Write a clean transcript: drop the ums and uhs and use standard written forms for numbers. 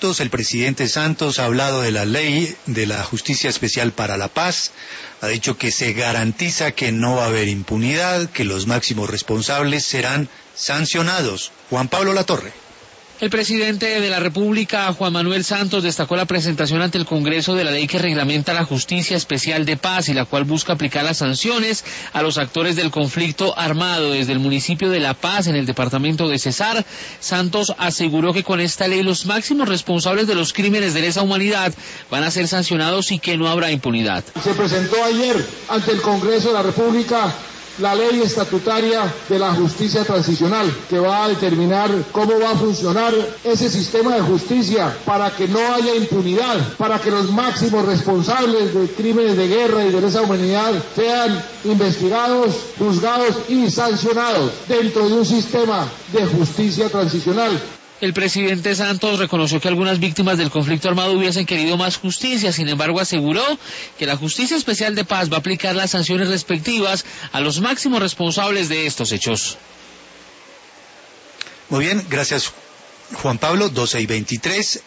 Santos. El presidente Santos ha hablado de la ley de la Justicia Especial para la Paz. Ha dicho que se garantiza que no va a haber impunidad, que los máximos responsables serán sancionados. Juan Pablo Latorre. El presidente de la República, Juan Manuel Santos, destacó la presentación ante el Congreso de la ley que reglamenta la Justicia Especial de Paz y la cual busca aplicar las sanciones a los actores del conflicto armado desde el municipio de La Paz, en el departamento de Cesar. Santos aseguró que con esta ley los máximos responsables de los crímenes de lesa humanidad van a ser sancionados y que no habrá impunidad. Se presentó ayer ante el Congreso de la República la ley estatutaria de la justicia transicional, que va a determinar cómo va a funcionar ese sistema de justicia para que no haya impunidad, para que los máximos responsables de crímenes de guerra y de lesa humanidad sean investigados, juzgados y sancionados dentro de un sistema de justicia transicional. El presidente Santos reconoció que algunas víctimas del conflicto armado hubiesen querido más justicia, sin embargo aseguró que la Justicia Especial de Paz va a aplicar las sanciones respectivas a los máximos responsables de estos hechos. Muy bien, gracias Juan Pablo, 12:23.